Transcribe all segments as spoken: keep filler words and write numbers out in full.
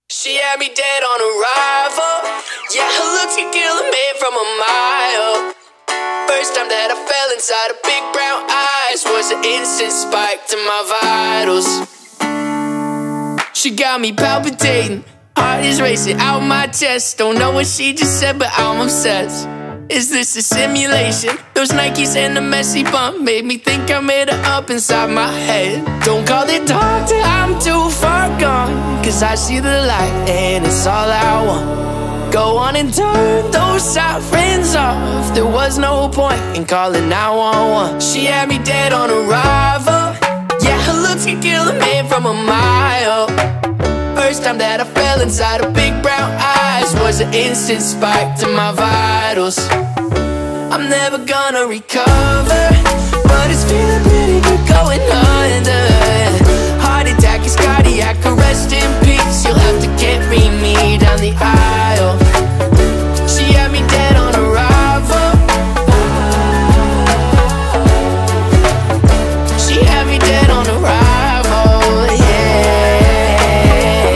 She had me dead on arrival. Yeah, her looks could kill a man from a mile. First time that I fell inside her big brown eyes was an instant spike to my vitals. She got me palpitating, heart is racing out my chest. Don't know what she just said, but I'm obsessed. Is this a simulation? Those Nikes and the messy bump made me think I made her up inside my head. Don't call it dark till I'm too far gone, cause I see the light and it's all I want. Go on and turn those sirens off. There was no point in calling nine one one. She had me dead on arrival. Yeah, her looks could kill a man from a mile. First time that I fell inside her big brown eyes was an instant spike to my vitals. I'm never gonna recover, but it's feeling pretty good going under. Heart attack is cardiac arrest in peace. You'll have to carry me down the aisle. She had me dead on arrival. She had me dead on arrival, yeah.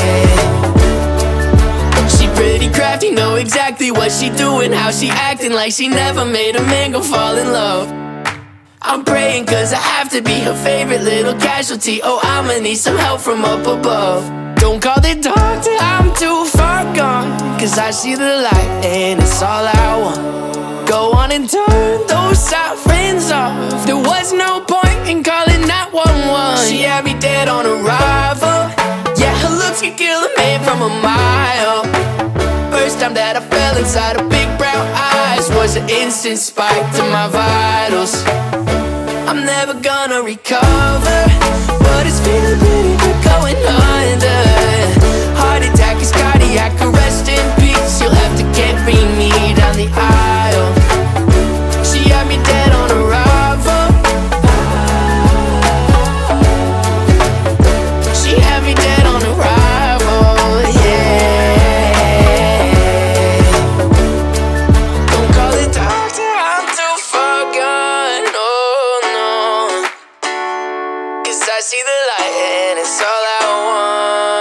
She pretty crafty, know exactly what she doing, how she acting like she never made a man go fall in love. I'm praying cause I have to be her favorite little casualty. Oh, I'ma need some help from up above. Don't call the doctor, I'm too far gone, cause I see the light and it's all I want. Go on and turn those sirens off. There was no point in calling nine one one. She had me dead on arrival. Yeah, her looks could kill a man from a mile. First time that I fell inside her big brown eyes was an instant spike to my vitals. I'm never gonna recover, but it's feeling pretty good going under. Heart attack is cardiac arrest in peace. You'll have to carry me down the aisle. She had me dead on arrival. She had me dead on arrival, yeah. Don't call it doctor, I'm too far gone, oh no. Cause I see the light and it's all I want.